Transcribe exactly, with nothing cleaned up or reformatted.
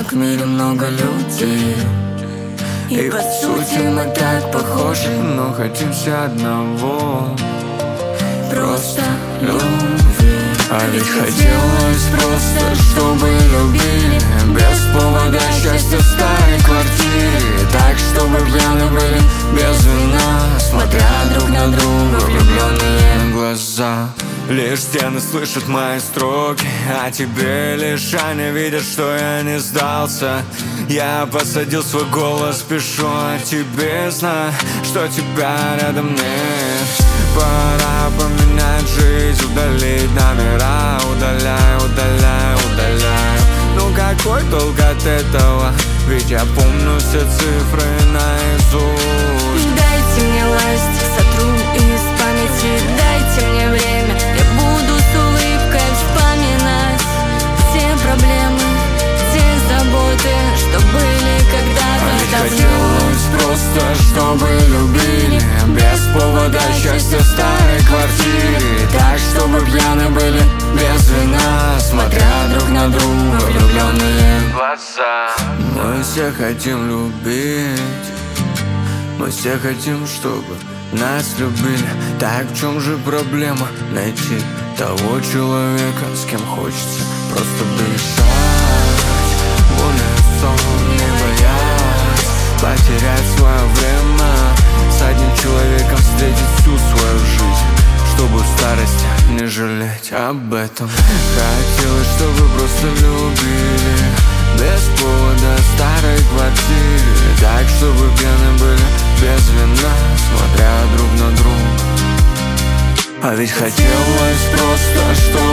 как в мире много людей, и по сути мы так похожи, но хотим все одного — просто любви. А ведь хотелось просто, чтобы любили без повода счастья в старой квартире. Так, чтобы пьяны были без вина, смотря друг на друга влюбленные глаза. Лишь стены слышат мои строки, а тебе лишь они видят, что я не сдался. Я посадил свой голос, пишу о тебе, знаю, что тебя рядом нет. Пора поменять жизнь, удалить номера. Удаляю, удаляю, удаляю. Ну какой толк от этого? Ведь я помню все цифры наизусть. Дайте мне ластик, сотру из памяти. Дайте мне время, я буду с улыбкой вспоминать все проблемы, те заботы, что были когда-то. А ведь хотелось просто, чтобы любили без повода счастья в старой квартире. Так, чтобы пьяны были без вина, смотря друг на друга влюбленные глаза. Мы все хотим любить, мы все хотим, чтобы нас любили. Так в чем же проблема? Найти того человека, с кем хочется просто дышать. В унисон, не боясь потерять свое время, с одним человеком встретить всю свою жизнь, чтобы в старости не жалеть об этом. Хотелось, чтобы просто любили без повода в старой квартире. Так, чтобы пьяны были без вина, смотря друг на друга. А ведь хотелось просто, чтобы